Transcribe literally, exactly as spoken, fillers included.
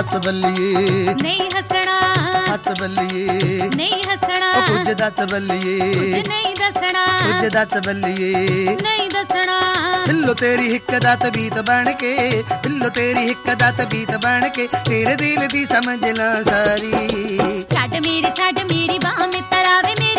ਹੱਸ ਬੱਲੀਏ ਨਹੀਂ ਹੱਸਣਾ, ਹੱਸ ਬੱਲੀਏ ਨਹੀਂ ਹੱਸਣਾ, ਉਹ ਕੁਝ ਦੱਸ ਬੱਲੀਏ ਕੁਝ ਨਹੀਂ ਦੱਸਣਾ, ਕੁਝ ਦੱਸ ਬੱਲੀਏ ਨਹੀਂ ਦੱਸਣਾ। ਹਿੱਲੋ ਤੇਰੀ ਹਿੱਕ ਦਾ ਤਬੀਤ ਬਣ ਕੇ, ਹਿੱਲੋ ਤੇਰੀ ਹਿੱਕ ਦਾ ਤਬੀਤ ਬਣ ਕੇ, ਤੇਰੇ ਦਿਲ ਦੀ ਸਮਝ ਲਾਂ ਸਾਰੀ। ਛੱਡ ਮੇਰੀ ਛੱਡ ਮੇਰੀ ਬਾਹ ਮਿੱਤਰਾ ਵੇ ਮੇਰੇ